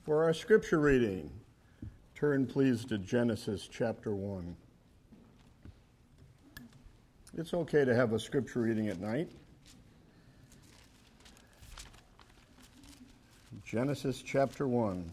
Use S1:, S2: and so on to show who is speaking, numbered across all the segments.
S1: For our scripture reading, turn please to Genesis chapter 1. It's okay to have a scripture reading at night. Genesis chapter 1.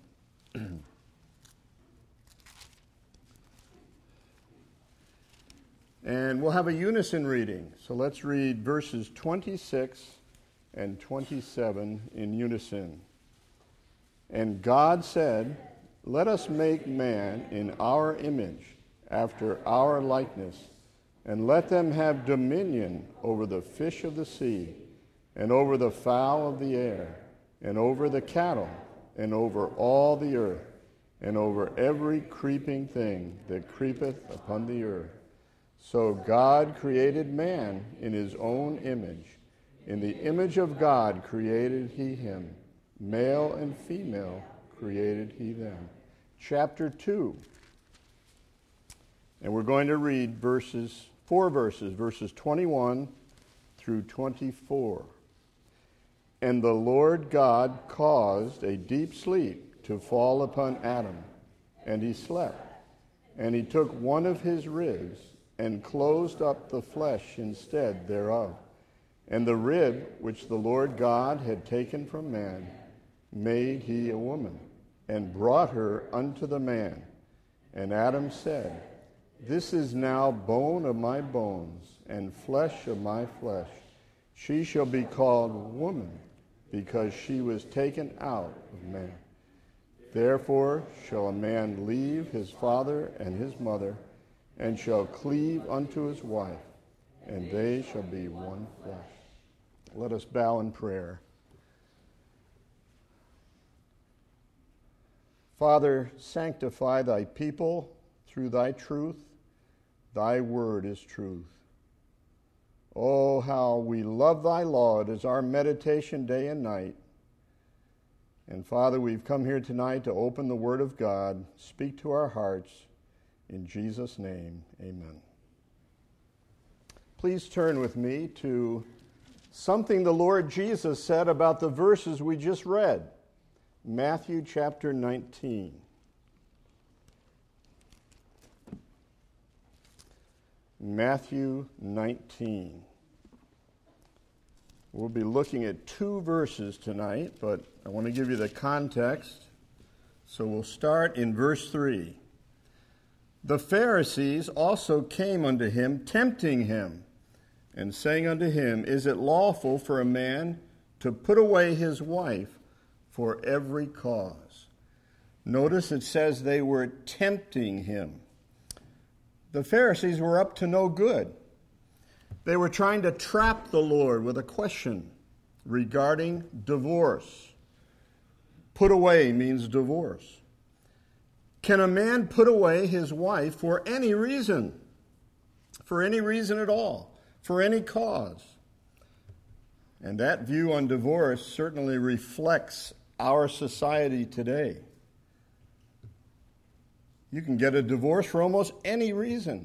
S1: And we'll have a unison reading. So let's read verses 26 and 27 in unison. And God said, "Let us make man in our image, after our likeness, and let them have dominion over the fish of the sea, and over the fowl of the air, and over the cattle, and over all the earth, and over every creeping thing that creepeth upon the earth." So God created man in his own image. In the image of God created he him. Male and female created he them. Chapter 2. And we're going to read four verses 21 through 24. And the Lord God caused a deep sleep to fall upon Adam, and he slept. And he took one of his ribs and closed up the flesh instead thereof. And the rib which the Lord God had taken from man made he a woman, and brought her unto the man. And Adam said, "This is now bone of my bones, and flesh of my flesh. She shall be called woman, because she was taken out of man. Therefore shall a man leave his father and his mother, and shall cleave unto his wife, and they shall be one flesh." Let us bow in prayer. Father, sanctify thy people through thy truth. Thy word is truth. Oh, how we love thy law. It is our meditation day and night. And Father, we've come here tonight to open the word of God. Speak to our hearts. In Jesus' name, amen. Please turn with me to something the Lord Jesus said about the verses we just read. Matthew chapter 19. Matthew 19. We'll be looking at two verses tonight, but I want to give you the context. So we'll start in verse 3. The Pharisees also came unto him, tempting him, and saying unto him, "Is it lawful for a man to put away his wife for every cause?" Notice it says they were tempting him. The Pharisees were up to no good. They were trying to trap the Lord with a question regarding divorce. Put away means divorce. Can a man put away his wife for any reason? For any reason at all? For any cause? And that view on divorce certainly reflects our society today. You can get a divorce for almost any reason.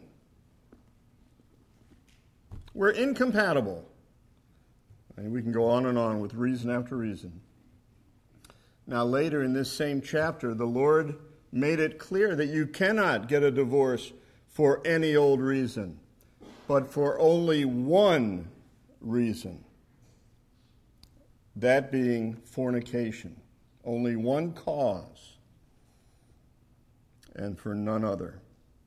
S1: We're incompatible. And we can go on and on with reason after reason. Now later in this same chapter, the Lord made it clear that you cannot get a divorce for any old reason, but for only one reason. That being fornication. Only one cause, and for none other.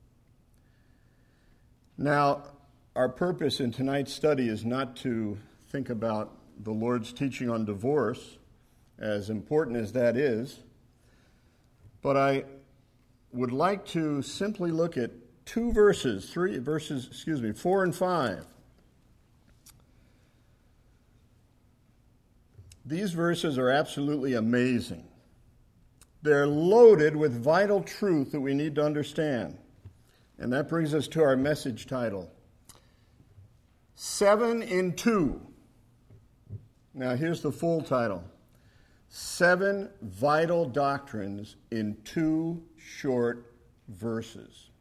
S1: Now, our purpose in tonight's study is not to think about the Lord's teaching on divorce, as important as that is, but I would like to simply look at two verses, 4 and 5. These verses are absolutely amazing. They're loaded with vital truth that we need to understand. And that brings us to our message title, 7 in 2. Now here's the full title. 7 vital doctrines in 2 short verses.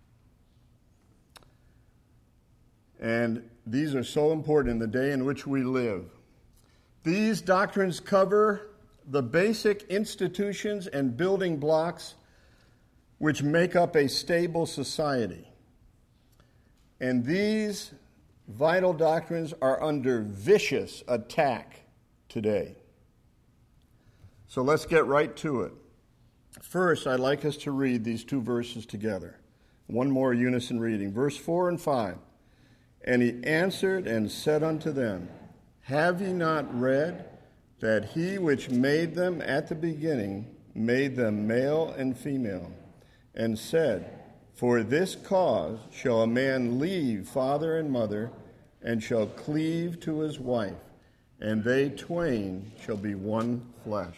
S1: And these are so important in the day in which we live. These doctrines cover the basic institutions and building blocks which make up a stable society. And these vital doctrines are under vicious attack today. So let's get right to it. First, I'd like us to read these two verses together. One more unison reading. Verse 4 and 5. And he answered and said unto them, Have ye not read that he which made them at the beginning made them male and female, and said, For this cause shall a man leave father and mother, and shall cleave to his wife, and they twain shall be one flesh.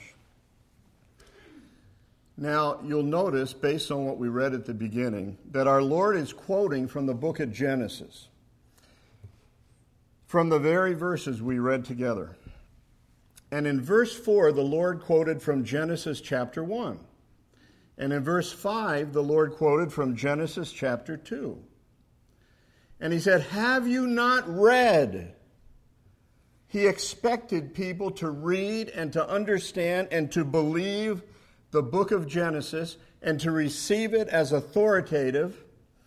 S1: Now, you'll notice, based on what we read at the beginning, that our Lord is quoting from the book of Genesis, from the very verses we read together. And in verse 4, the Lord quoted from Genesis chapter 1. And in verse 5, the Lord quoted from Genesis chapter 2. And he said, Have you not read? He expected people to read and to understand and to believe the book of Genesis and to receive it as authoritative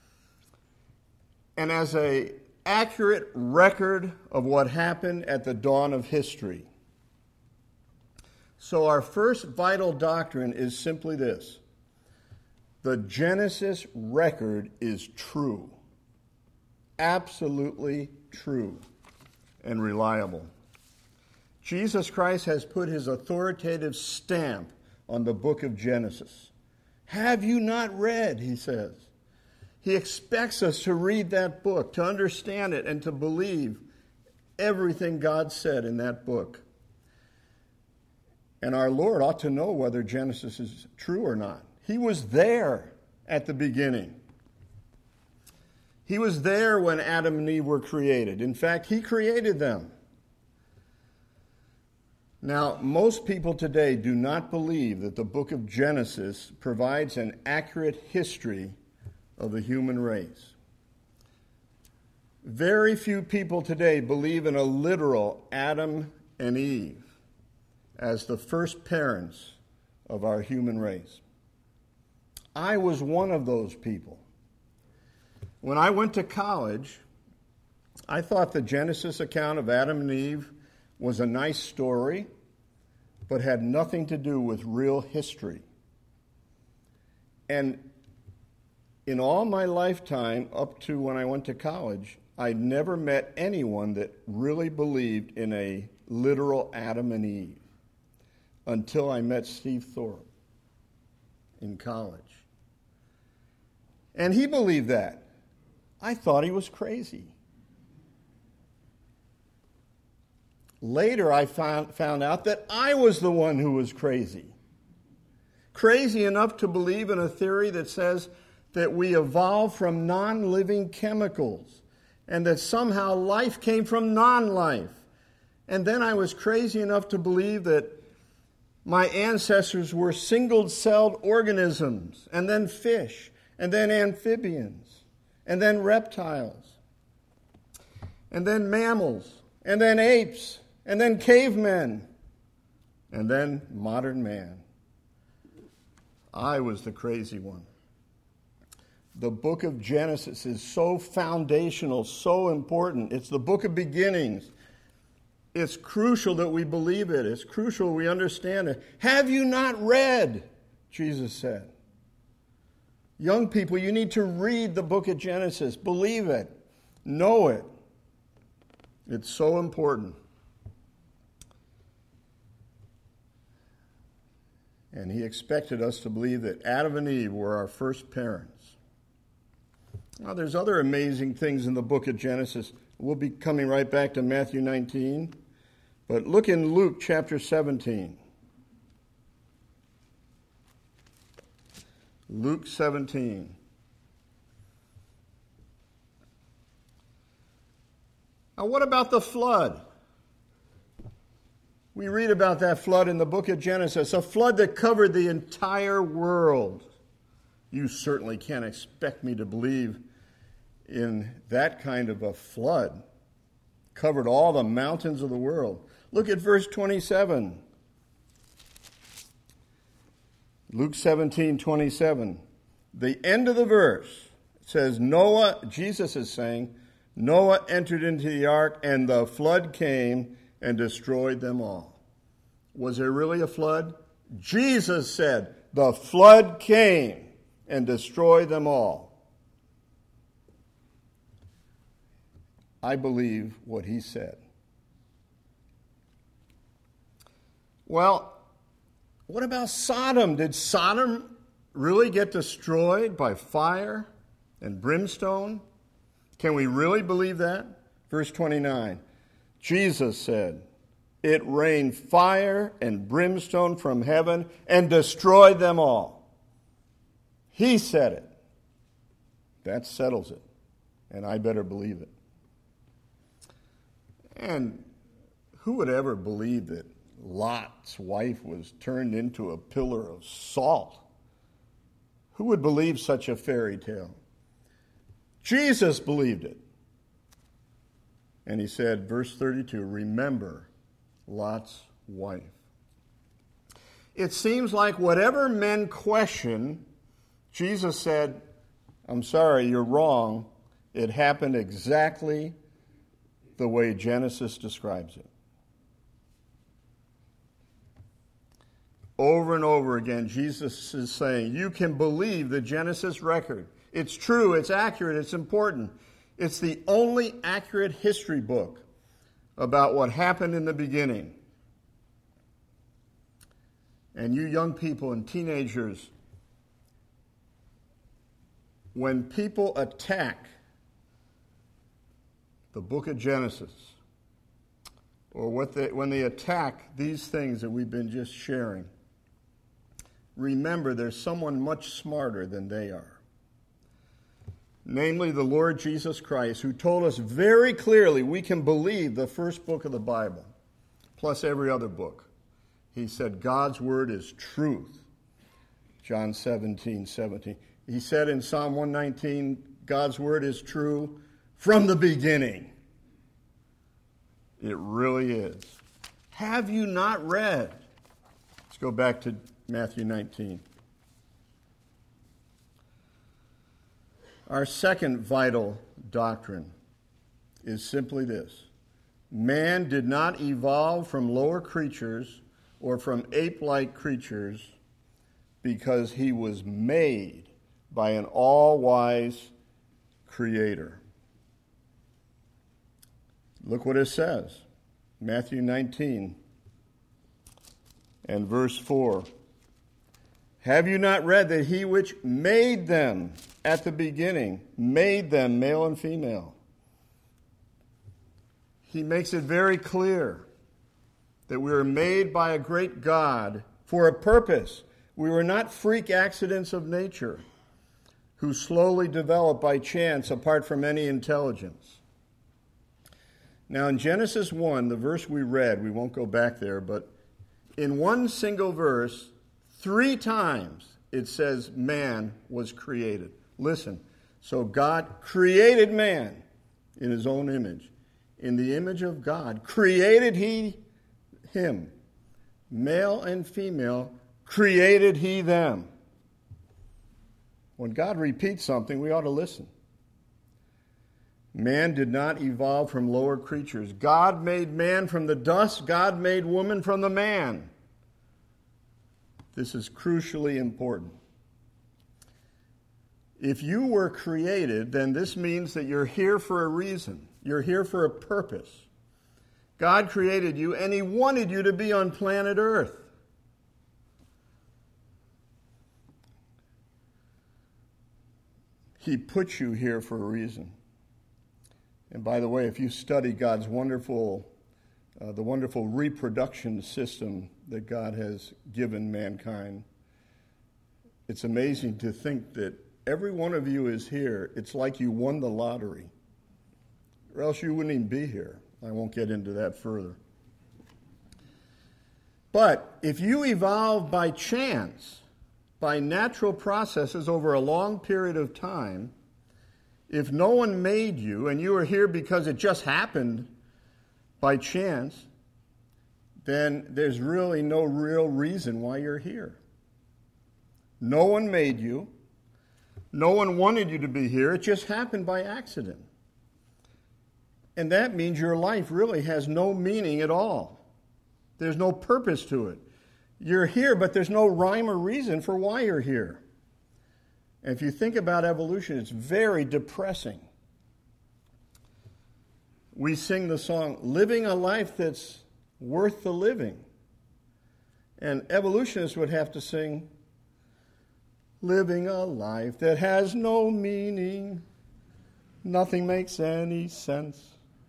S1: and as an accurate record of what happened at the dawn of history. So our first vital doctrine is simply this. The Genesis record is true. Absolutely true and reliable. Jesus Christ has put his authoritative stamp on the book of Genesis. Have you not read, he says. He expects us to read that book, to understand it, and to believe everything God said in that book. And our Lord ought to know whether Genesis is true or not. He was there at the beginning. He was there when Adam and Eve were created. In fact, he created them. Now, most people today do not believe that the book of Genesis provides an accurate history of the human race. Very few people today believe in a literal Adam and Eve as the first parents of our human race. I was one of those people. When I went to college, I thought the Genesis account of Adam and Eve was a nice story, but had nothing to do with real history. And in all my lifetime, up to when I went to college, I'd never met anyone that really believed in a literal Adam and Eve until I met Steve Thorpe in college. And he believed that. I thought he was crazy. Later, I found out that I was the one who was crazy. Crazy enough to believe in a theory that says that we evolved from non-living chemicals and that somehow life came from non-life. And then I was crazy enough to believe that my ancestors were single-celled organisms, and then fish, and then amphibians, and then reptiles, and then mammals, and then apes, and then cavemen, and then modern man. I was the crazy one. The book of Genesis is so foundational, so important. It's the book of beginnings. It's crucial that we believe it. It's crucial we understand it. Have you not read? Jesus said. Young people, you need to read the book of Genesis. Believe it. Know it. It's so important. And he expected us to believe that Adam and Eve were our first parents. Now, there's other amazing things in the book of Genesis. We'll be coming right back to Matthew 19. But look in Luke chapter 17. Luke 17. Now, what about the flood? We read about that flood in the book of Genesis, a flood that covered the entire world. You certainly can't expect me to believe in that kind of a flood. Covered all the mountains of the world. Look at verse 27. Luke 17:27. The end of the verse says, Noah, Jesus is saying, Noah entered into the ark, and the flood came and destroyed them all. Was there really a flood? Jesus said, the flood came and destroyed them all. I believe what he said. Well, what about Sodom? Did Sodom really get destroyed by fire and brimstone? Can we really believe that? Verse 29, Jesus said, it rained fire and brimstone from heaven and destroyed them all. He said it. That settles it. And I better believe it. And who would ever believe that Lot's wife was turned into a pillar of salt? Who would believe such a fairy tale? Jesus believed it. And he said, verse 32, remember Lot's wife. It seems like whatever men question, Jesus said, I'm sorry, you're wrong. It happened exactly the way Genesis describes it. Over and over again, Jesus is saying, you can believe the Genesis record. It's true, it's accurate, it's important. It's the only accurate history book about what happened in the beginning. And you young people and teenagers, when people attack the book of Genesis, or when they attack these things that we've been just sharing, remember there's someone much smarter than they are. Namely, the Lord Jesus Christ, who told us very clearly we can believe the first book of the Bible, plus every other book. He said God's word is truth. John 17:17. He said in Psalm 119, God's word is true from the beginning. It really is. Have you not read? Let's go back to Matthew 19. Our second vital doctrine is simply this. Man did not evolve from lower creatures or from ape-like creatures because he was made by an all-wise creator. Look what it says. Matthew 19 and verse 4. Have you not read that he which made them at the beginning, made them male and female? He makes it very clear that we were made by a great God for a purpose. We were not freak accidents of nature who slowly develop by chance apart from any intelligence. Now in Genesis 1, the verse we read, we won't go back there, but in one single verse, 3 times it says man was created. Listen, so God created man in his own image. In the image of God created he him. Male and female created he them. When God repeats something, we ought to listen. Man did not evolve from lower creatures. God made man from the dust. God made woman from the man. This is crucially important. If you were created, then this means that you're here for a reason. You're here for a purpose. God created you, and he wanted you to be on planet Earth. He put you here for a reason. And by the way, if you study God's wonderful, the wonderful reproduction system that God has given mankind, it's amazing to think that every one of you is here. It's like you won the lottery, or else you wouldn't even be here. I won't get into that further. But if you evolve by chance, by natural processes over a long period of time, if no one made you and you are here because it just happened by chance, then there's really no real reason why you're here. No one made you. No one wanted you to be here. It just happened by accident. And that means your life really has no meaning at all. There's no purpose to it. You're here, but there's no rhyme or reason for why you're here. And if you think about evolution, it's very depressing. We sing the song, living a life that's worth the living. And evolutionists would have to sing, living a life that has no meaning, nothing makes any sense.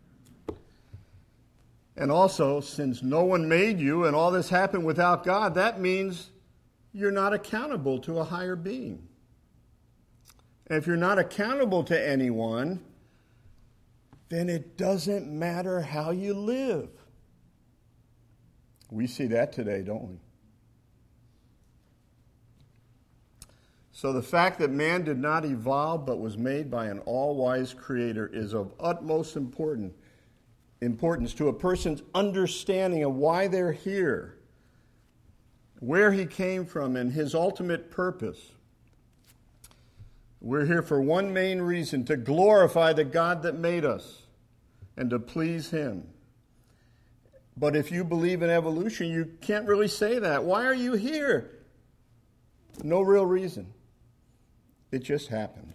S1: And also, since no one made you and all this happened without God, that means you're not accountable to a higher being. And if you're not accountable to anyone, then it doesn't matter how you live. We see that today, don't we? So the fact that man did not evolve but was made by an all-wise creator is of utmost importance to a person's understanding of why they're here, where he came from, and his ultimate purpose. We're here for one main reason, to glorify the God that made us and to please him. But if you believe in evolution, you can't really say that. Why are you here? No real reason. It just happened.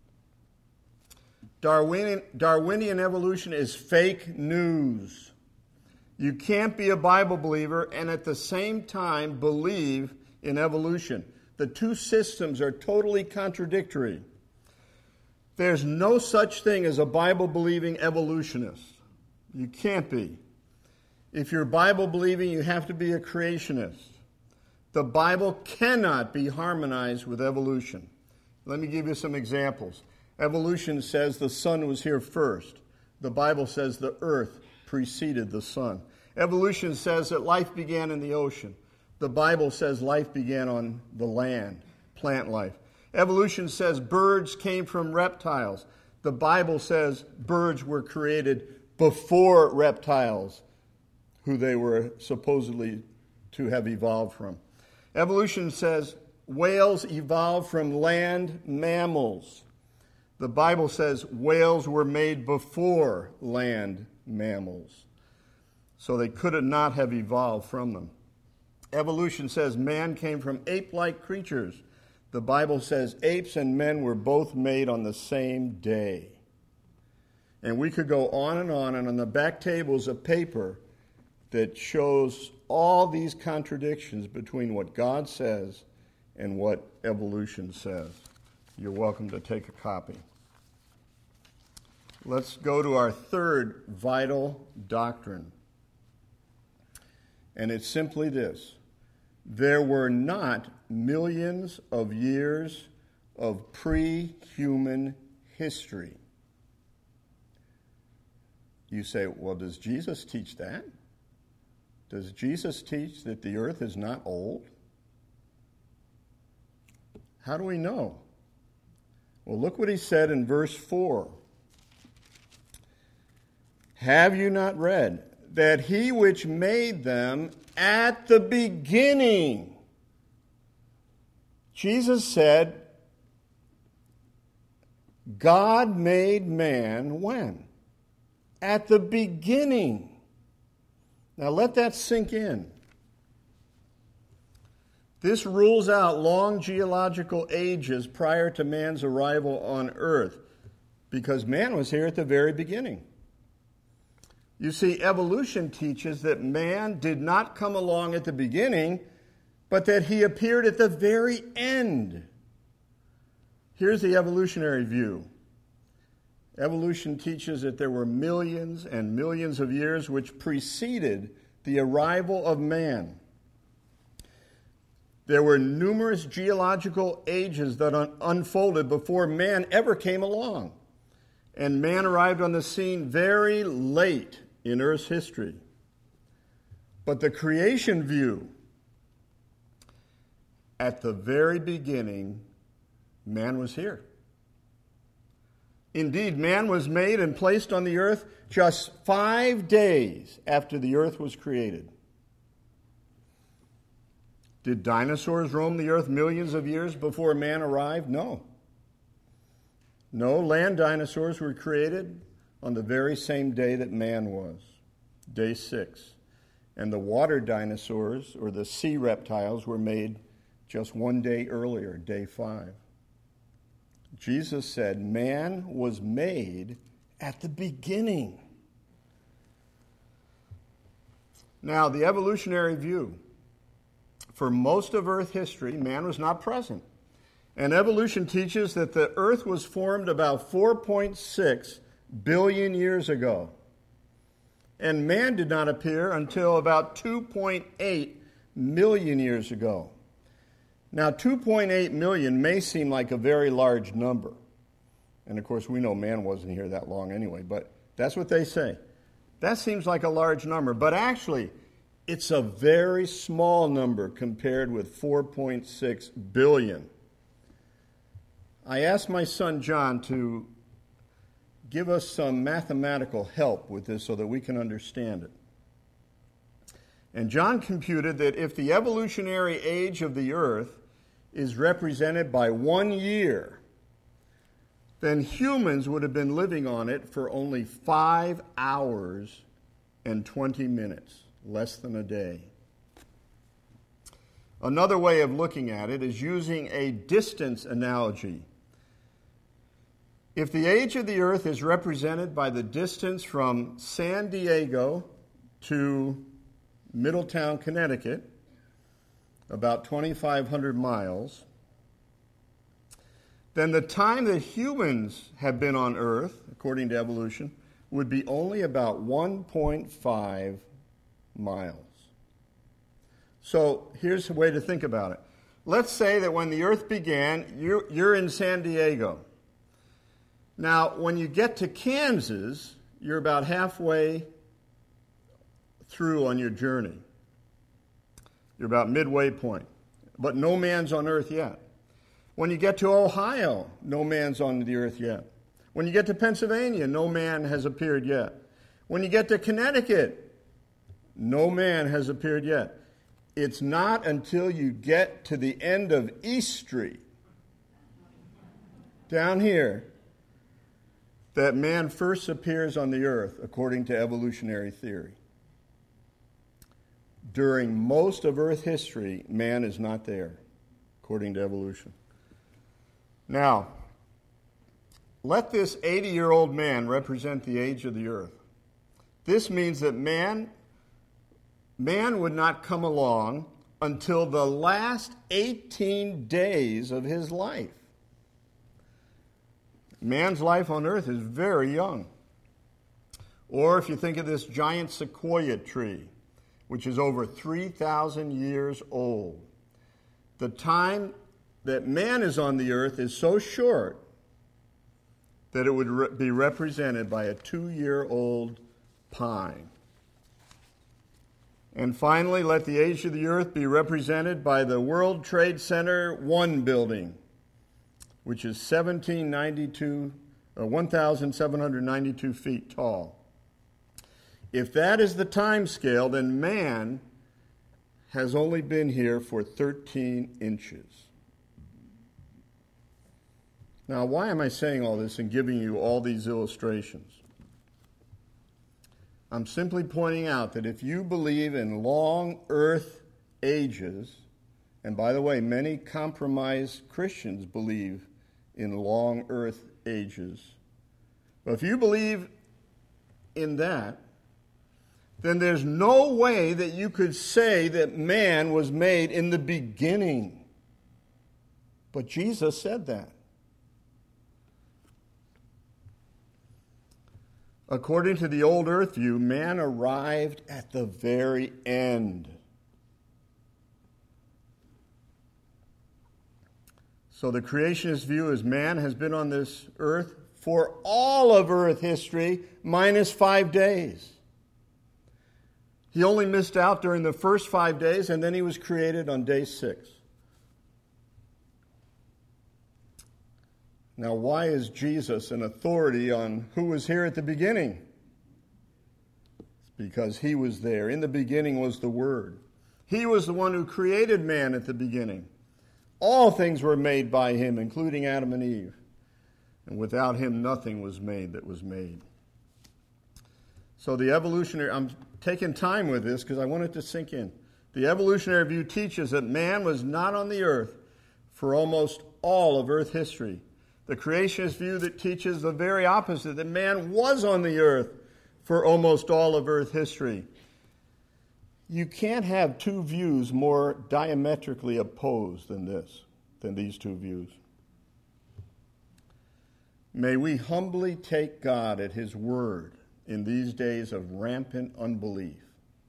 S1: Darwinian evolution is fake news. You can't be a Bible believer and at the same time believe in evolution. The two systems are totally contradictory. There's no such thing as a Bible-believing evolutionist. You can't be. If you're Bible-believing, you have to be a creationist. The Bible cannot be harmonized with evolution. Let me give you some examples. Evolution says the sun was here first. The Bible says the earth preceded the sun. Evolution says that life began in the ocean. The Bible says life began on the land, plant life. Evolution says birds came from reptiles. The Bible says birds were created before reptiles, who they were supposedly to have evolved from. Evolution says whales evolved from land mammals. The Bible says whales were made before land mammals, so they could not have evolved from them. Evolution says man came from ape-like creatures. The Bible says apes and men were both made on the same day. And we could go on, and on the back tables of paper that shows all these contradictions between what God says and what evolution says. You're welcome to take a copy. Let's go to our third vital doctrine. And it's simply this. There were not millions of years of pre-human history. You say, well, does Jesus teach that? Does Jesus teach that the earth is not old? How do we know? Well, look what he said in verse 4. Have you not read that he which made them at the beginning? Jesus said, God made man when? At the beginning. Now let that sink in. This rules out long geological ages prior to man's arrival on earth, because man was here at the very beginning. You see, evolution teaches that man did not come along at the beginning, but that he appeared at the very end. Here's the evolutionary view. Evolution teaches that there were millions and millions of years which preceded the arrival of man. There were numerous geological ages that unfolded before man ever came along. And man arrived on the scene very late in Earth's history. But the creation view, at the very beginning, man was here. Indeed, man was made and placed on the earth just 5 days after the earth was created. Did dinosaurs roam the earth millions of years before man arrived? No. No, land dinosaurs were created on the very same day that man was, day 6. And the water dinosaurs, or the sea reptiles, were made just one day earlier, day 5. Jesus said man was made at the beginning. Now, the evolutionary view. For most of Earth history, man was not present. And evolution teaches that the Earth was formed about 4.6 billion years ago. And man did not appear until about 2.8 million years ago. Now, 2.8 million may seem like a very large number. And of course, we know man wasn't here that long anyway, but that's what they say. That seems like a large number, but actually, it's a very small number compared with 4.6 billion. I asked my son John to give us some mathematical help with this so that we can understand it. And John computed that if the evolutionary age of the earth is represented by 1 year, then humans would have been living on it for only 5 hours and 20 minutes, less than a day. Another way of looking at it is using a distance analogy. If the age of the earth is represented by the distance from San Diego to Middletown, Connecticut, about 2,500 miles, then the time that humans have been on Earth, according to evolution, would be only about 1.5 miles. So here's a way to think about it. Let's say that when the Earth began, you're in San Diego. Now, when you get to Kansas, you're about halfway through on your journey. You're about midway point. But no man's on Earth yet. When you get to Ohio, no man's on the earth yet. When you get to Pennsylvania, no man has appeared yet. When you get to Connecticut, no man has appeared yet. It's not until you get to the end of East Street, down here, that man first appears on the earth, according to evolutionary theory. During most of Earth history, man is not there, according to evolution. Now, let this 80-year-old man represent the age of the earth. This means that man would not come along until the last 18 days of his life. Man's life on earth is very young. Or if you think of this giant sequoia tree, which is over 3,000 years old, the time that man is on the earth is so short that it would be represented by a 2-year-old pine. And finally, let the age of the earth be represented by the World Trade Center 1 building, which is 1,792 feet tall. If that is the time scale, then man has only been here for 13 inches. Now, why am I saying all this and giving you all these illustrations? I'm simply pointing out that if you believe in long earth ages, and by the way, many compromised Christians believe in long earth ages, but if you believe in that, then there's no way that you could say that man was made in the beginning. But Jesus said that. According to the old earth view, man arrived at the very end. So the creationist view is man has been on this earth for all of earth history minus 5 days. He only missed out during the first 5 days, and then he was created on day 6. Now, why is Jesus an authority on who was here at the beginning? It's because he was there. In the beginning was the Word. He was the one who created man at the beginning. All things were made by him, including Adam and Eve. And without him, nothing was made that was made. So the evolutionary, I'm taking time with this because I want it to sink in. The evolutionary view teaches that man was not on the earth for almost all of earth history. The creationist view that teaches the very opposite, that man was on the earth for almost all of earth history. You can't have two views more diametrically opposed than these two views. May we humbly take God at his word in these days of rampant unbelief.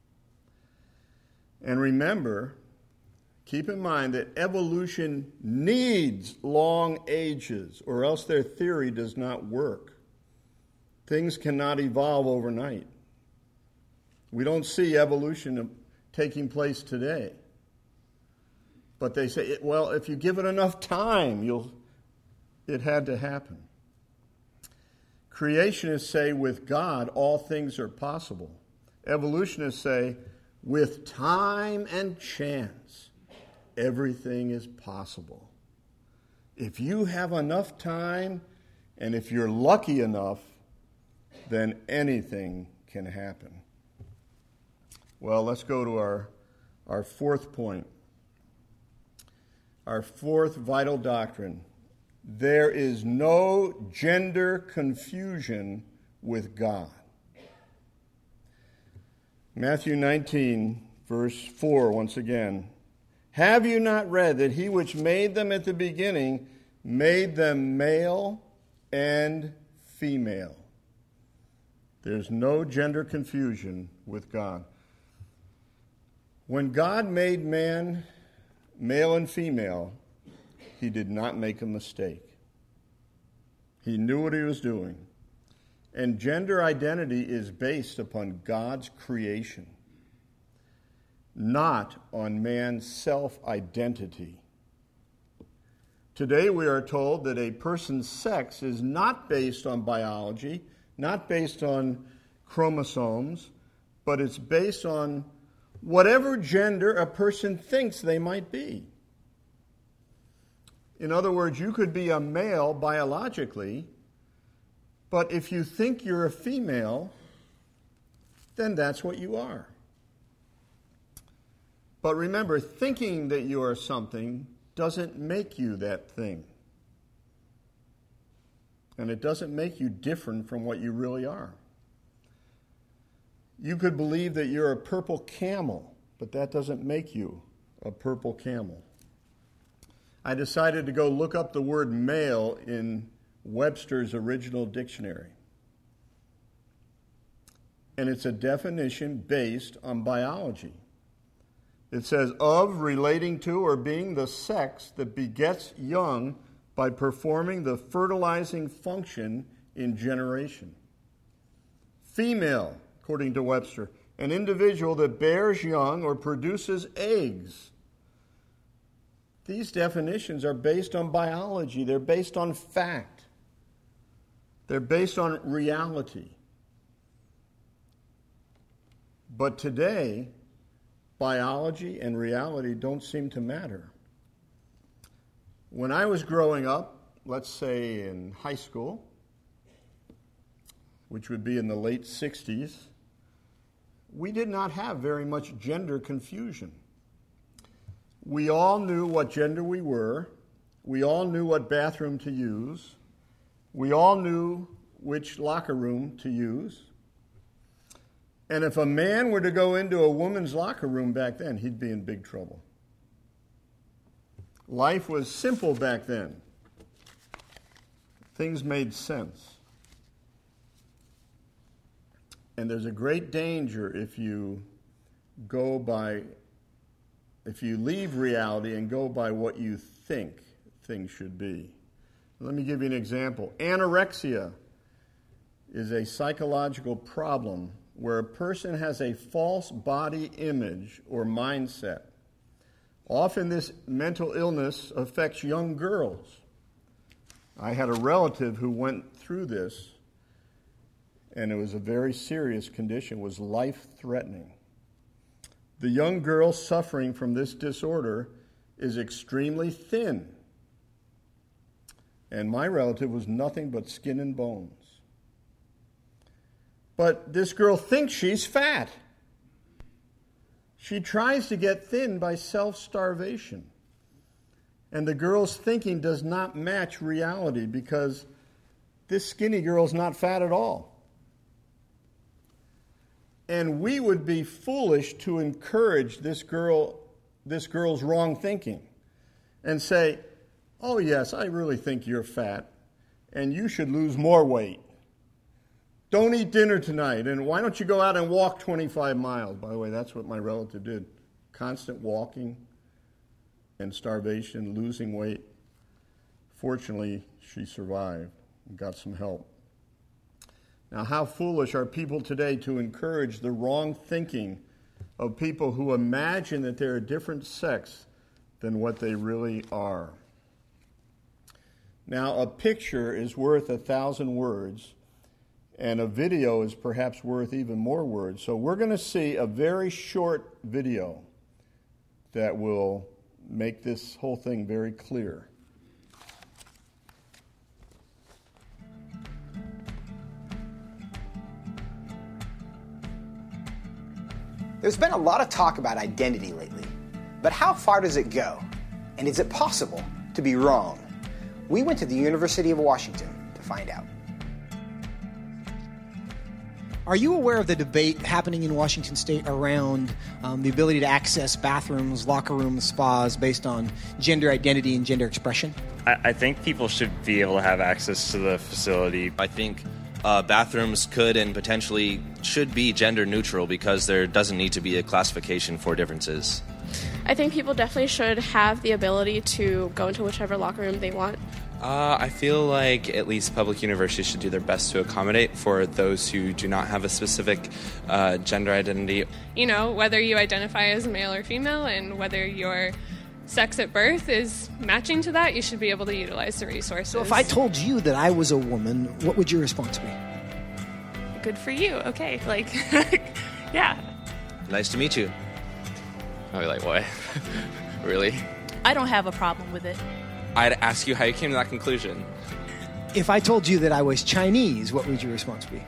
S1: And remember, keep in mind that evolution needs long ages, or else their theory does not work. Things cannot evolve overnight. We don't see evolution taking place today. But they say, well, if you give it enough time, it had to happen. Creationists say with God, all things are possible. Evolutionists say, with time and chance, everything is possible. If you have enough time, and if you're lucky enough, then anything can happen. Well, let's go to our fourth point. Our fourth vital doctrine. There is no gender confusion with God. Matthew 19, verse 4, once again. Have you not read that he which made them at the beginning made them male and female? There's no gender confusion with God. When God made man, male and female, he did not make a mistake. He knew what he was doing. And gender identity is based upon God's creation, not on man's self-identity. Today we are told that a person's sex is not based on biology, not based on chromosomes, but it's based on whatever gender a person thinks they might be. In other words, you could be a male biologically, but if you think you're a female, then that's what you are. But remember, thinking that you are something doesn't make you that thing. And it doesn't make you different from what you really are. You could believe that you're a purple camel, but that doesn't make you a purple camel. I decided to go look up the word male in Webster's original dictionary. And it's a definition based on biology. It says, of, relating to, or being the sex that begets young by performing the fertilizing function in generation. Female, according to Webster, an individual that bears young or produces eggs. These definitions are based on biology. They're based on fact. They're based on reality. But today, biology and reality don't seem to matter. When I was growing up, let's say in high school, which would be in the late 60s, we did not have very much gender confusion. We all knew what gender we were. We all knew what bathroom to use. We all knew which locker room to use. And if a man were to go into a woman's locker room back then, he'd be in big trouble. Life was simple back then. Things made sense. And there's a great danger if you leave reality and go by what you think things should be. Let me give you an example. Anorexia is a psychological problem where a person has a false body image or mindset. Often this mental illness affects young girls. I had a relative who went through this, and it was a very serious condition. It was life-threatening. The young girl suffering from this disorder is extremely thin. And my relative was nothing but skin and bones. But this girl thinks she's fat. She tries to get thin by self-starvation. And the girl's thinking does not match reality because this skinny girl's not fat at all. And we would be foolish to encourage this girl's wrong thinking and say, oh yes, I really think you're fat and you should lose more weight. Don't eat dinner tonight, and why don't you go out and walk 25 miles? By the way, that's what my relative did. Constant walking and starvation, losing weight. Fortunately, she survived and got some help. Now, how foolish are people today to encourage the wrong thinking of people who imagine that they're a different sex than what they really are. Now, a picture is worth 1,000 words, and a video is perhaps worth even more words. So we're going to see a very short video that will make this whole thing very clear.
S2: There's been a lot of talk about identity lately, but how far does it go? And is it possible to be wrong? We went to the University of Washington to find out.
S3: Are you aware of the debate happening in Washington State around the ability to access bathrooms, locker rooms, spas based on gender identity and gender expression?
S4: I think people should be able to have access to the facility.
S5: I think bathrooms could and potentially should be gender neutral because there doesn't need to be a classification for differences.
S6: I think people definitely should have the ability to go into whichever locker room they want.
S7: I feel like at least public universities should do their best to accommodate for those who do not have a specific gender identity.
S8: You know, whether you identify as male or female and whether your sex at birth is matching to that, you should be able to utilize the resources.
S3: So if I told you that I was a woman, what would your response be?
S8: Good for you. Okay. Like, yeah.
S5: Nice to meet you.
S7: I'd be like, what? Really?
S9: I don't have a problem with it.
S7: I'd ask you how you came to that conclusion.
S3: If I told you that I was Chinese, what would your response be?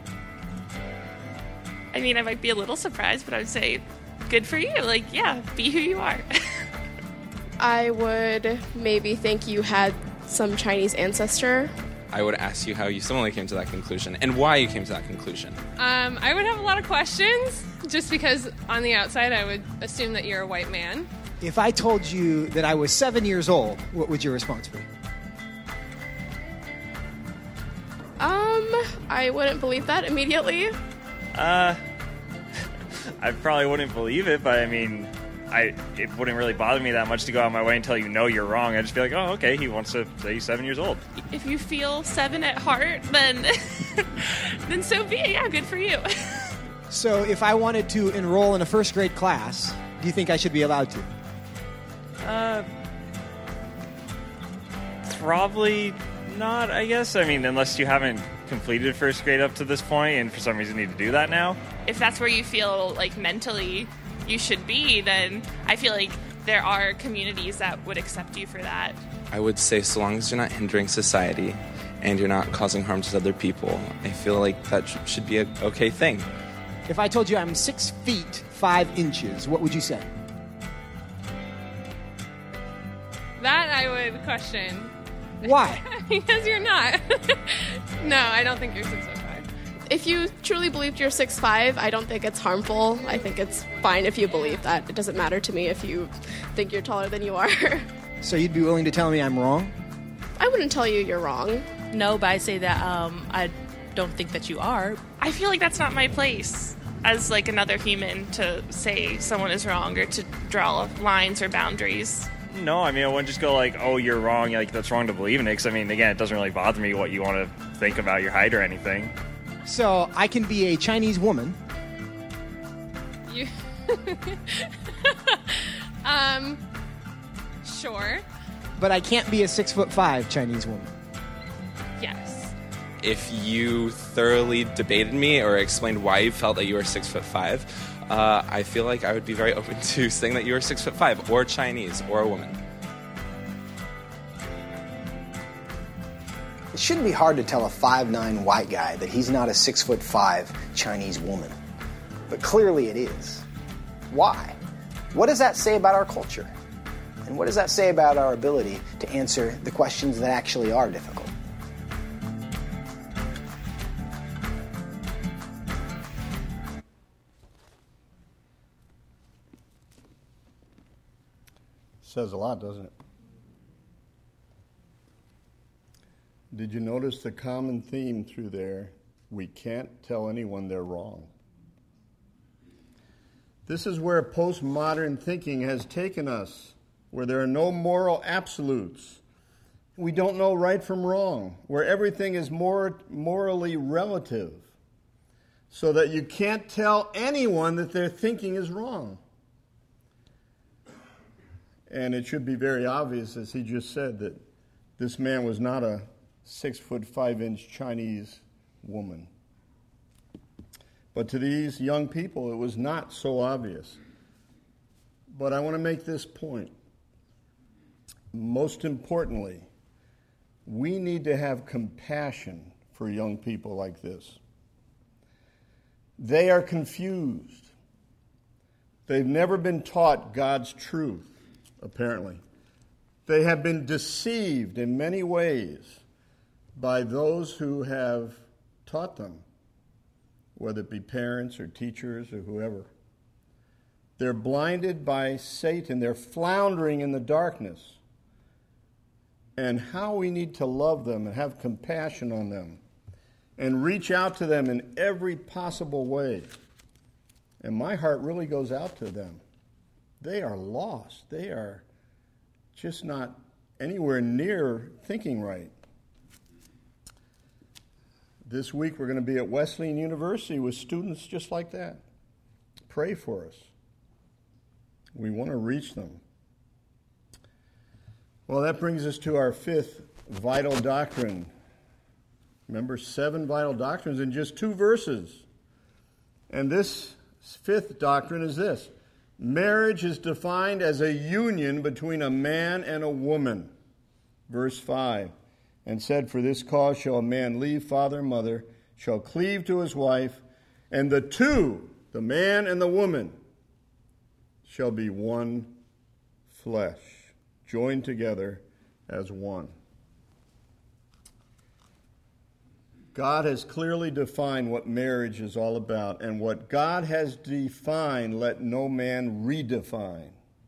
S8: I mean, I might be a little surprised, but I would say, good for you. Like, yeah, be who you are.
S6: I would maybe think you had some Chinese ancestor.
S7: I would ask you how you similarly came to that conclusion and why you came to that conclusion.
S8: I would have a lot of questions just because on the outside I would assume that you're a white man.
S3: If I told you that I was 7 years old, what would your response be?
S6: I wouldn't believe that immediately.
S4: I probably wouldn't believe it, but I mean, it wouldn't really bother me that much to go out of my way and tell you, no, you're wrong. I'd just be like, oh, okay, he wants to say he's 7 years old.
S8: If you feel 7 at heart, then then so be it. Yeah, good for you.
S3: So if I wanted to enroll in a first grade class, do you think I should be allowed to?
S4: Probably not, I guess. I mean, unless you haven't completed first grade up to this point and for some reason need to do that now.
S8: If that's where you feel like mentally you should be, then I feel like there are communities that would accept you for that.
S7: I would say so long as you're not hindering society and you're not causing harm to other people, I feel like that should be an okay thing.
S3: If I told you I'm 6 feet 5 inches, what would you say?
S8: That I would question.
S3: Why?
S8: Because you're not. No, I don't think you're 6'5".
S6: If you truly believed you're 6'5", I don't think it's harmful. I think it's fine if you believe that. It doesn't matter to me if you think you're taller than you are.
S3: So you'd be willing to tell me I'm wrong?
S6: I wouldn't tell you you're wrong.
S9: No, but I say that I don't think that you are.
S8: I feel like that's not my place as like another human to say someone is wrong or to draw lines or boundaries.
S4: No, I mean, I wouldn't just go like, oh, you're wrong, like, that's wrong to believe in it, because, I mean, again, it doesn't really bother me what you want to think about your height or anything.
S3: So, I can be a Chinese woman.
S8: You... Sure.
S3: But I can't be a 6'5" Chinese woman.
S8: Yes.
S7: If you thoroughly debated me or explained why you felt that you were 6'5", I feel like I would be very open to saying that you were 6'5", or Chinese, or a woman.
S2: It shouldn't be hard to tell a 5'9" white guy that he's not a 6'5" Chinese woman. But clearly it is. Why? What does that say about our culture? And what does that say about our ability to answer the questions that actually are difficult?
S1: Says a lot, doesn't it? Did you notice the common theme through there? We can't tell anyone they're wrong. This is where postmodern thinking has taken us, where there are no moral absolutes. We don't know right from wrong, where everything is morally relative, so that you can't tell anyone that their thinking is wrong. And it should be very obvious, as he just said, that this man was not a 6'5" Chinese woman. But to these young people, it was not so obvious. But I want to make this point. Most importantly, we need to have compassion for young people like this. They are confused. They've never been taught God's truth, apparently. They have been deceived in many ways by those who have taught them, whether it be parents or teachers or whoever. They're blinded by Satan. They're floundering in the darkness. And how we need to love them and have compassion on them and reach out to them in every possible way. And my heart really goes out to them. They are lost. They are just not anywhere near thinking right. This week we're going to be at Wesleyan University with students just like that. Pray for us. We want to reach them. Well, that brings us to our fifth vital doctrine. Remember, 7 vital doctrines in just 2 verses. And this fifth doctrine is this. Marriage is defined as a union between a man and a woman. Verse 5. And said, for this cause shall a man leave father and mother, shall cleave to his wife, and the two, the man and the woman, shall be one flesh, joined together as one. God has clearly defined what marriage is all about, and what God has defined, let no man redefine.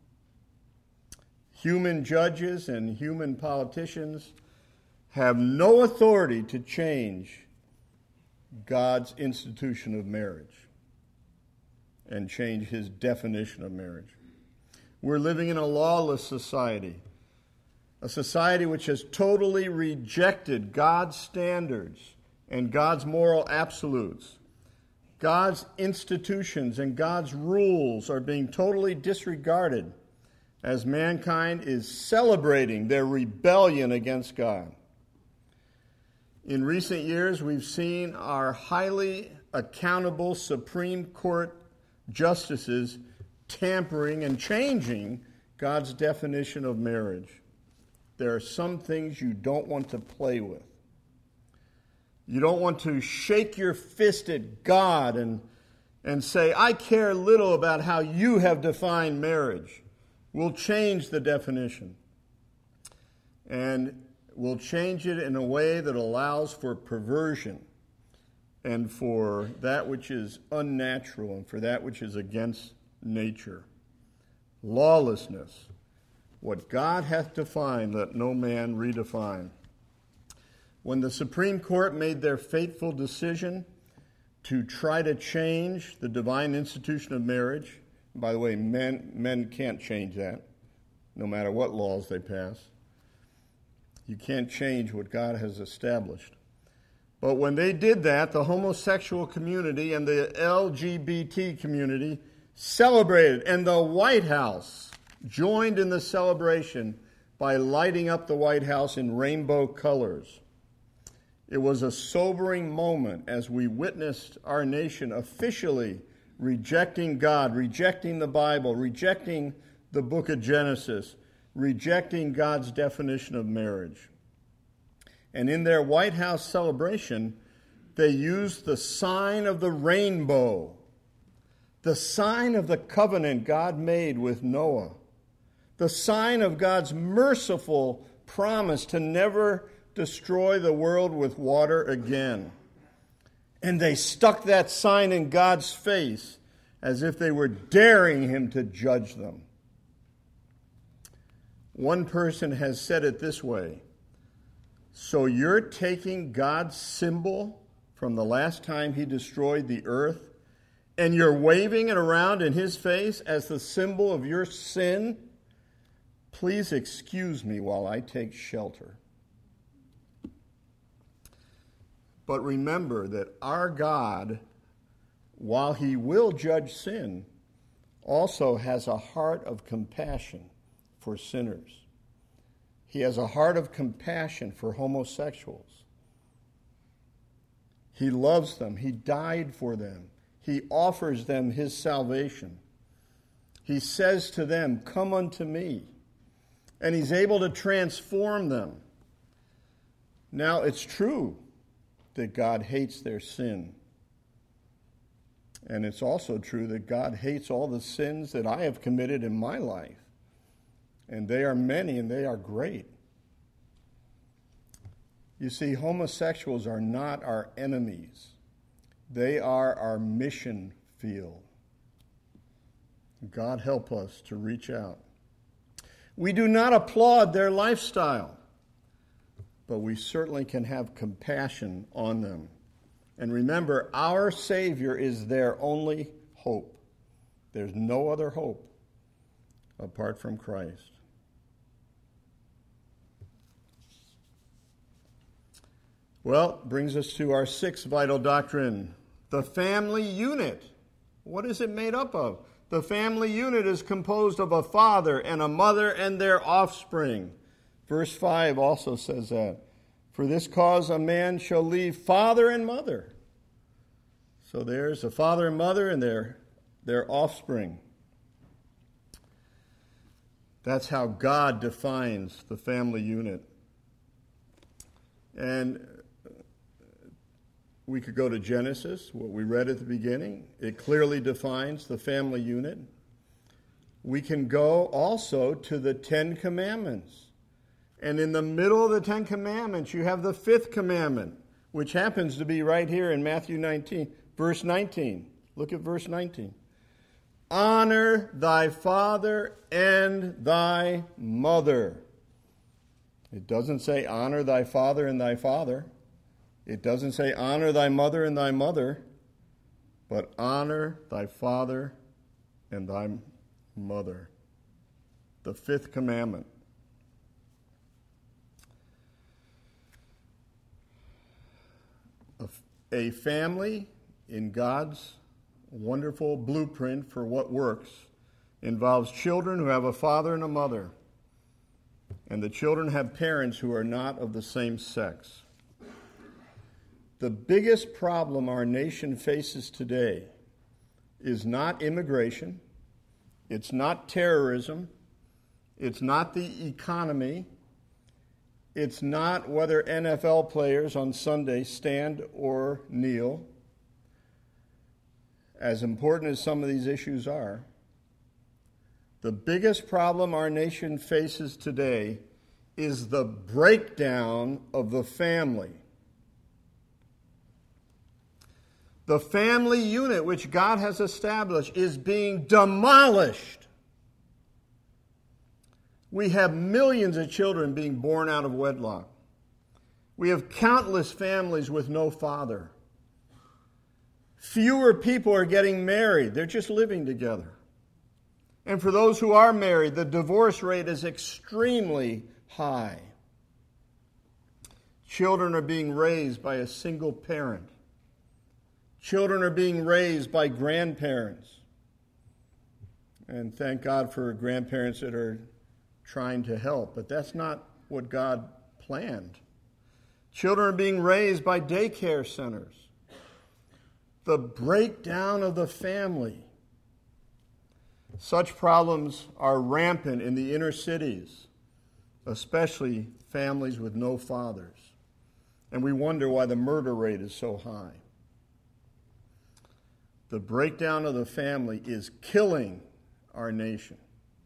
S1: Human judges and human politicians have no authority to change God's institution of marriage and change his definition of marriage. We're living in a lawless society, a society which has totally rejected God's standards and God's moral absolutes. God's institutions and God's rules are being totally disregarded as mankind is celebrating their rebellion against God. In recent years, we've seen our highly accountable Supreme Court justices tampering and changing God's definition of marriage. There are some things you don't want to play with. You don't want to shake your fist at God and say, I care little about how you have defined marriage. We'll change the definition. And we'll change it in a way that allows for perversion and for that which is unnatural and for that which is against nature. Lawlessness. What God hath defined, let no man redefine. When the Supreme Court made their fateful decision to try to change the divine institution of marriage, by the way, men can't change that, no matter what laws they pass. You can't change what God has established. But when they did that, the homosexual community and the LGBT community celebrated, and the White House joined in the celebration by lighting up the White House in rainbow colors. It was a sobering moment as we witnessed our nation officially rejecting God, rejecting the Bible, rejecting the book of Genesis, rejecting God's definition of marriage. And in their White House celebration, they used the sign of the rainbow, the sign of the covenant God made with Noah, the sign of God's merciful promise to never destroy the world with water again. And they stuck that sign in God's face as if they were daring him to judge them. One person has said it this way: so you're taking God's symbol from the last time he destroyed the earth, and you're waving it around in his face as the symbol of your sin? Please excuse me while I take shelter. But remember that our God, while he will judge sin, also has a heart of compassion for sinners. He has a heart of compassion for homosexuals. He loves them. He died for them. He offers them his salvation. He says to them, "Come unto me." And he's able to transform them. Now, it's true that God hates their sin. And it's also true that God hates all the sins that I have committed in my life. And they are many and they are great. You see, homosexuals are not our enemies. They are our mission field. God help us to reach out. We do not applaud their lifestyle, but we certainly can have compassion on them. And remember, our Savior is their only hope. There's no other hope apart from Christ. Well, brings us to our sixth vital doctrine, the family unit. What is it made up of? The family unit is composed of a father and a mother and their offspring. Verse 5 also says that. For this cause a man shall leave father and mother. So there's a father and mother and their offspring. That's how God defines the family unit. And we could go to Genesis, what we read at the beginning. It clearly defines the family unit. We can go also to the Ten Commandments. And in the middle of the Ten Commandments, you have the fifth commandment, which happens to be right here in Matthew 19, verse 19. Look at verse 19. Honor thy father and thy mother. It doesn't say honor thy father and thy father. It doesn't say honor thy mother and thy mother, but honor thy father and thy mother. The fifth commandment. A family in God's wonderful blueprint for what works involves children who have a father and a mother, and the children have parents who are not of the same sex. The biggest problem our nation faces today is not immigration, it's not terrorism, it's not the economy, it's not whether NFL players on Sunday stand or kneel. As important as some of these issues are, the biggest problem our nation faces today is the breakdown of the family. The family unit which God has established is being demolished. We have millions of children being born out of wedlock. We have countless families with no father. Fewer people are getting married. They're just living together. And for those who are married, the divorce rate is extremely high. Children are being raised by a single parent. Children are being raised by grandparents. And thank God for grandparents that are trying to help, but that's not what God planned. Children are being raised by daycare centers. the breakdown of the family. Such problems are rampant in the inner cities, especially families with no fathers. And we wonder why the murder rate is so high. The breakdown of the family is killing our nation.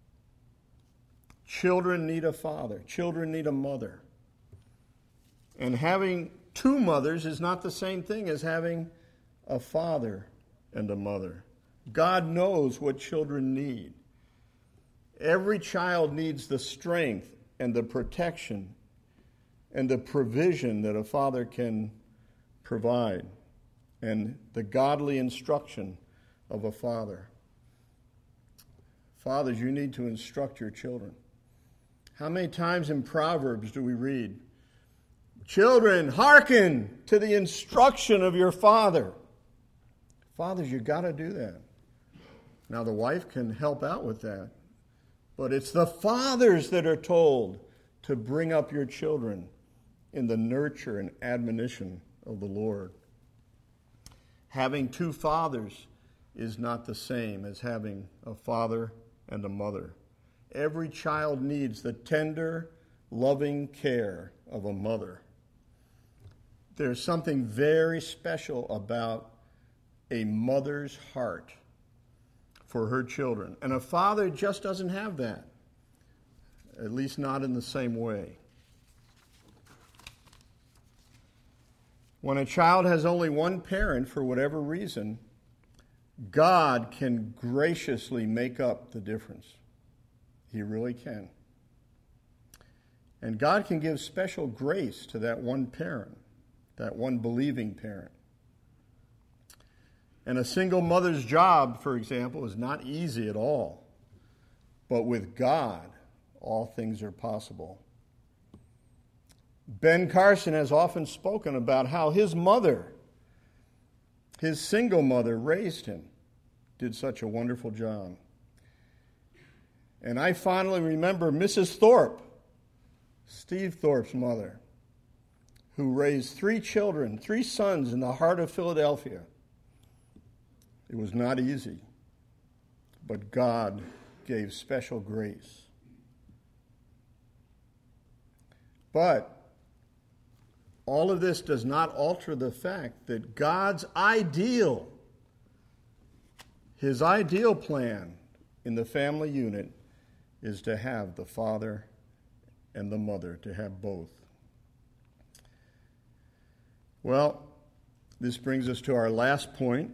S1: Children need a father. Children need a mother. And having two mothers is not the same thing as having a father and a mother. God knows what children need. Every child needs the strength and the protection and the provision that a father can provide, and the godly instruction of a father. Fathers, you need to instruct your children. How many times in Proverbs do we read, "Children, hearken to the instruction of your father"? Fathers, you got to do that. Now, the wife can help out with that, but it's the fathers that are told to bring up your children in the nurture and admonition of the Lord. Having two fathers is not the same as having a father and a mother. Every child needs the tender, loving care of a mother. There's something very special about a mother's heart for her children. And a father just doesn't have that, at least not in the same way. When a child has only one parent for whatever reason, God can graciously make up the difference. He really can. And God can give special grace to that one parent, that one believing parent. And a single mother's job, for example, is not easy at all. But with God, all things are possible. Ben Carson has often spoken about how his mother, his single mother, raised him, did such a wonderful job. And I fondly remember Mrs. Thorpe, Steve Thorpe's mother, who raised 3 children, 3 sons in the heart of Philadelphia. It was not easy, but God gave special grace. But all of this does not alter the fact that God's ideal, his ideal plan in the family unit is to have the father and the mother, to have both. Well, this brings us to our last point,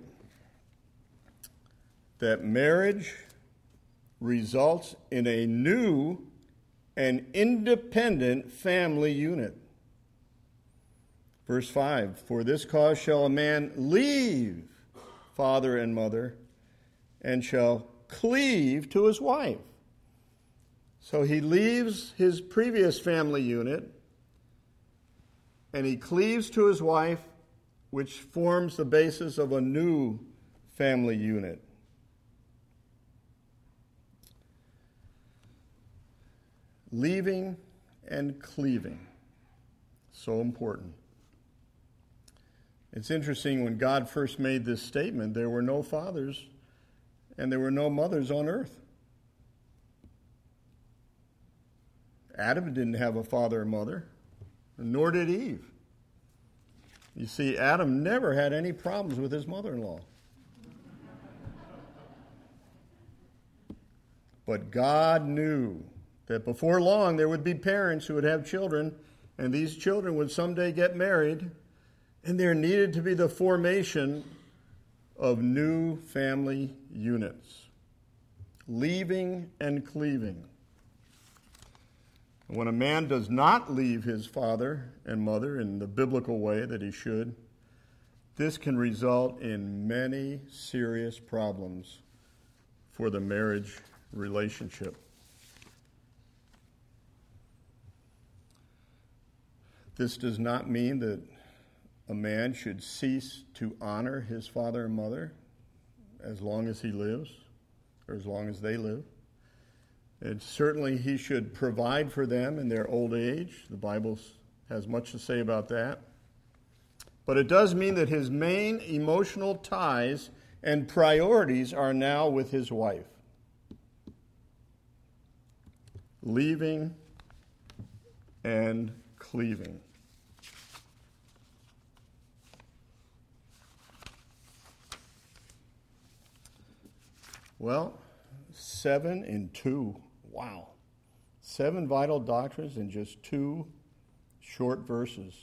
S1: that marriage results in a new and independent family unit. Verse 5, "For this cause shall a man leave father and mother, and shall cleave to his wife." So he leaves his previous family unit, and he cleaves to his wife, which forms the basis of a new family unit. Leaving and cleaving. So important. It's interesting, when God first made this statement, there were no fathers and there were no mothers on earth. Adam didn't have a father or mother, nor did Eve. You see, Adam never had any problems with his mother-in-law. But God knew that before long there would be parents who would have children, and these children would someday get married, and there needed to be the formation of new family units. Leaving and cleaving. When a man does not leave his father and mother in the biblical way that he should, this can result in many serious problems for the marriage relationship. This does not mean that a man should cease to honor his father and mother as long as he lives, or as long as they live. And certainly he should provide for them in their old age. The Bible has much to say about that. But it does mean that his main emotional ties and priorities are now with his wife. Leaving and cleaving. Well, 7 in 2. Wow. 7 vital doctrines in just 2 short verses.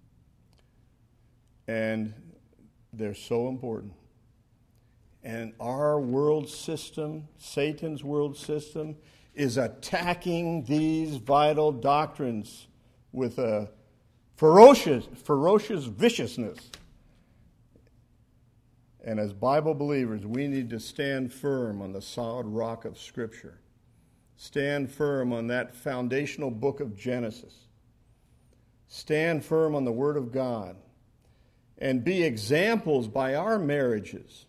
S1: And they're so important. And our world system, Satan's world system, is attacking these vital doctrines with a ferocious viciousness. And as Bible believers, we need to stand firm on the solid rock of Scripture. Stand firm on that foundational book of Genesis. Stand firm on the Word of God. And be examples by our marriages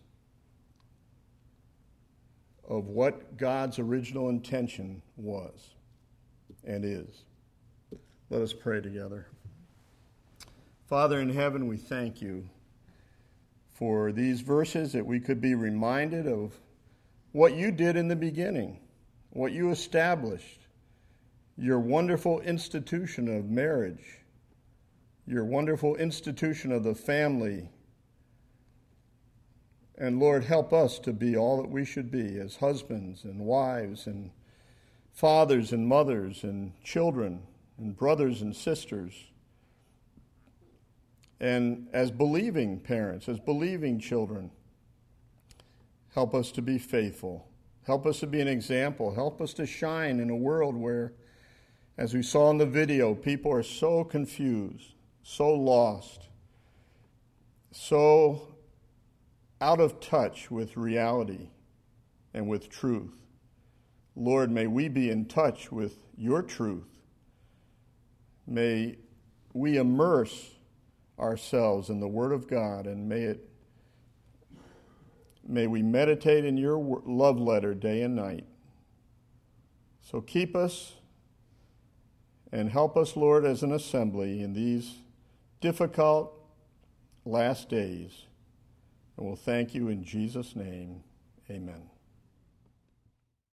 S1: of what God's original intention was and is. Let us pray together. Father in heaven, we thank you for these verses, that we could be reminded of what you did in the beginning, what you established, your wonderful institution of marriage, your wonderful institution of the family. And Lord, help us to be all that we should be as husbands and wives and fathers and mothers and children and brothers and sisters. And as believing parents, as believing children, help us to be faithful. Help us to be an example. Help us to shine in a world where, as we saw in the video, people are so confused, so lost, so out of touch with reality and with truth. Lord, may we be in touch with your truth. May we immerse ourselves in the Word of God, and may we meditate in your love letter day and night. So keep us and help us, Lord, as an assembly in these difficult last days. And we'll thank you in Jesus' name. Amen.